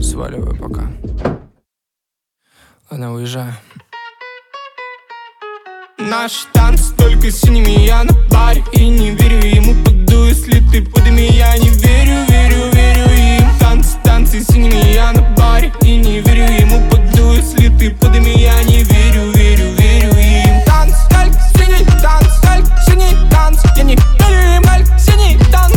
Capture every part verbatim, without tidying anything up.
Сваливаю пока. Ладно, уезжаю. Наш танц только с синими, я на паре и не верю ему, подду, если ты под ими. Я не верю, верю, верю им. Танцы, танцы с синими, я на паре и не верю ему, подду, если ты под ими. Я не верю, верю, верю им. Танц, только синий танц, только синий танц. Я не верю им, только синий танц.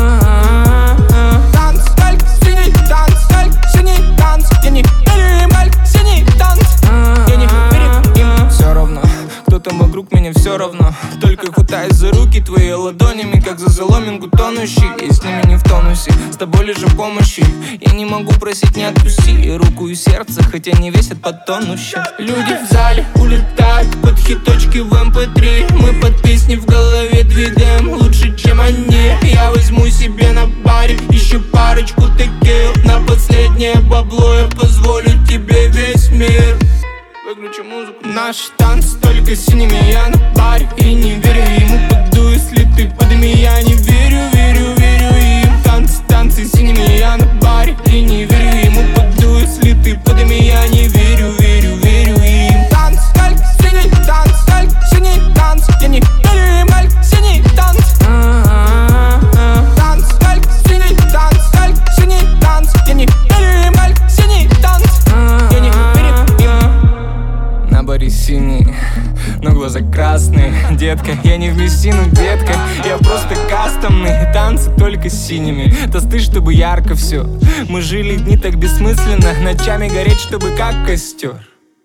Танц, только синий танц, только синий танц. Я не верю им, только синий танц. Я не верю им. Все равно, кто там вокруг, меня все равно. Только хватаюсь за руки твои ладонями, как за соломинку тонущий. И с ними не в тонусе, с тобой лишь в помощи. Я не могу просить, не отпусти руку и сердце, хотя не весят по тонну щас. Люди в зале улетают под хиточки в эм пэ три. Мы под песни в голове двигаем лучше, чем они. Я возьму себе на баре еще парочку текил. На последнее бабло я позволю тебе весь мир. Выключи музыку. Наш танц только с синими, я на паре и не верю ему, подду, если ты под ими. Я не верю, верю, верю им. Танцы, танцы с синими, я на паре и не верю ему, подду, если ты под ими. Я не верю, верю, верю им. Танц, только синий танц, только синий танц. Я не верю им, только синий танц. Танц, только синий танц, только синий танц. Я не верю им, только синий танц. Я не верю им. На баре синий, но глаза красные. Детка, я не в Мессину, детка, я просто кастомный. Танцы только с синими, тосты, чтобы ярко все. Мы жили дни так бессмысленно, ночами гореть, чтобы как костер.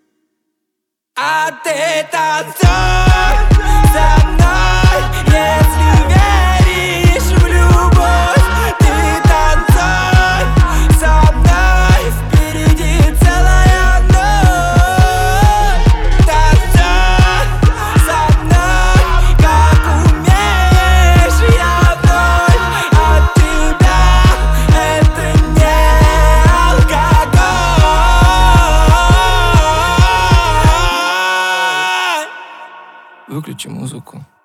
А ты танцуй со мной, если веришь в любовь. Ты танцуй со мной, впереди целая ночь. Танцуй со мной, как умеешь, я вновь от тебя. Это не алкоголь. Выключи музыку.